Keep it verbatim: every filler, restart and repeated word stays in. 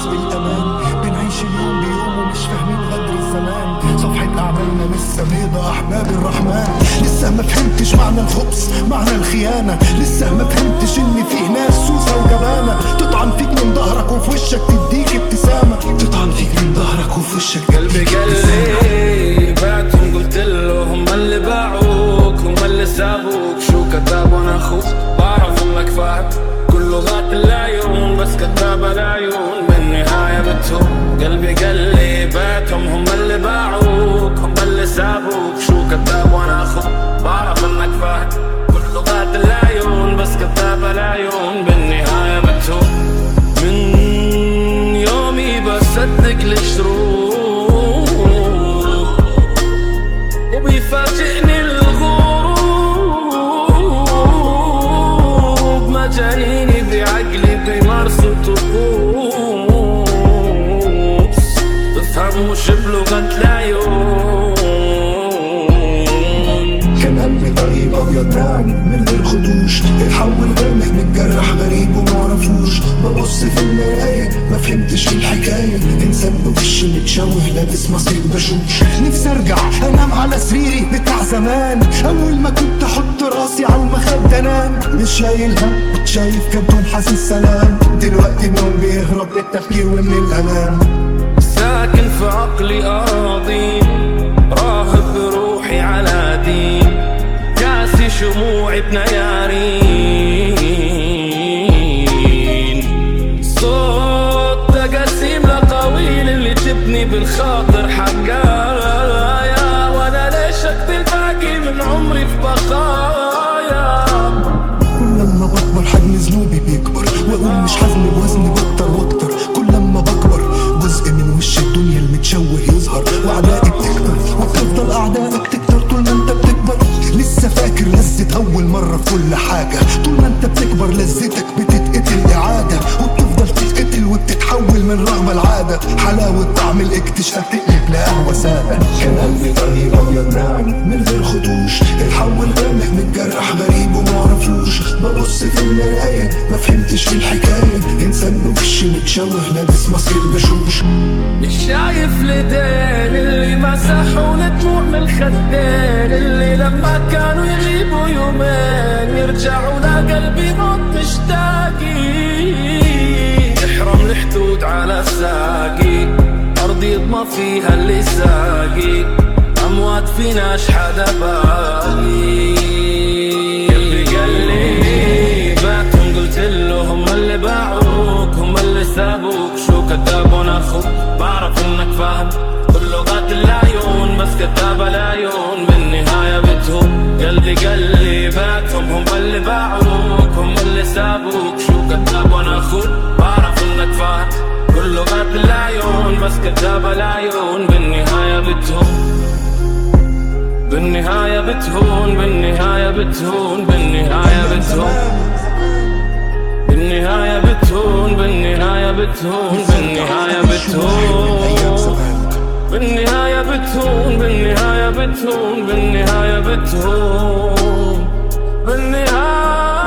إحساس بالأمان. بنعيش اليوم بيوم ومش فاهمين غدر الزمان. صفحة أعمالنا لسه بيضة أحباب الرحمن. لسه ما فهمتش معنى الخبز معنى الخيانة. لسه ما فهمتش إن فيه ناس سوسة وجبانة تطعن فيك من ظهرك وفي وشك تديك ابتسامة. تطعن فيك من ظهرك وفي وشك قلبي قلبي بعتهم قلت له هم اللي باعوك هم اللي سابوك. شو كتاب وانا اخوك بعرف انك فاهم كل لغات العيون بس كتاب العيون بالنهاية بتهون. قلبي قلبي بعتهم هم اللي باعوك هم اللي سابوك. شو كتاب وانا اخوك بعرف انك فاهم كل لغات العيون بس كتاب العيون بالنهاية بتهون. من يومي بصدق الشروق وبيفاجئني الغروب. مجانيني بعقلي بيمارسوا طقوس بفهموش بلغة العيون. كان قلبي طريق أبيض ناعم من غير خدوش. اتحول غامق متجرح غريب ومعرفوش. ببص في المراية ما فهمتش في الحكاية. إنسان بوش متشوه لابس مصير بشوش. نفسي أرجع أنام على سريري بتاع زمان. أول ما كنت أحط راسي على المخدة أنام. مش شايل هم شايف كرتون حاسس سلام. دلوقتي النوم بيهرب للتفكير ومن الألام. ساكن في عقلي أراضي راهب بروحي على دين. كاسي شموعي بنيارين. صوت تقاسيم لقاويل اللي تبني بالخاطر حكايا. وانا ليش اقتل باقي من عمري في بقايا. كل لما بكبر حجم ذنوبي بيكبر. واقول مش حزن بوزني بكتر واكتر. كل لما بكبر جزء من وش الدنيا المتشوه يظهر. واعدائي بتكتر وبتفضل اعدائك تكتر طول ما انت بتكبر. لسه فاكر لذة اول مرة في كل حاجة. طول ما انت بتكبر لذتك بتتقتل اعادة. وبتفضل تتقتل وبتتحول من رغبة العادة. حلاوة طعم الاكتشاف تقلب لقهوة سادة. كان قلبي طريق ابيض ناعم من غير خدوش. اتحول غامق متجرح غريب ومعرفوش. ببص في المراية ما فهمتش في الحكاية. انسان بوش متشوه لابس مصير بشوش. مش شايف لدين اللي مسحوا الدموع من الخدين. اللي لما كانوا يغيبوا يومين يرجعوا لقلبي موت مشتاقين. احرم الحدود على ساقي أرضي يضمى فيها اللي ساقي. أموات فيناش حدا باقي. قلبي قلبي بعتهم قلت له هم اللي باعوك هم اللي سابوك. شو كتاب وانا اخوك بعرف انك فاهم كل لغات العيون بس كتاب العيون بالنهاية بتهون. قلبي قلبي بعتهم هم اللي باعوك هم اللي سابوك. شو كتاب وانا اخوك بعرف انك فاهم كل لغات العيون بس كتاب العيون بالنهاية بتهون. بالنهاية بتهون بالنهاية بتهون بالنهاية بتهون بالنهاية بتهون بالنهاية بتهون بالنهاية بتهون بالنهاية بتهون بالنهاية بتهون بالنهاية بتهون بالنهاية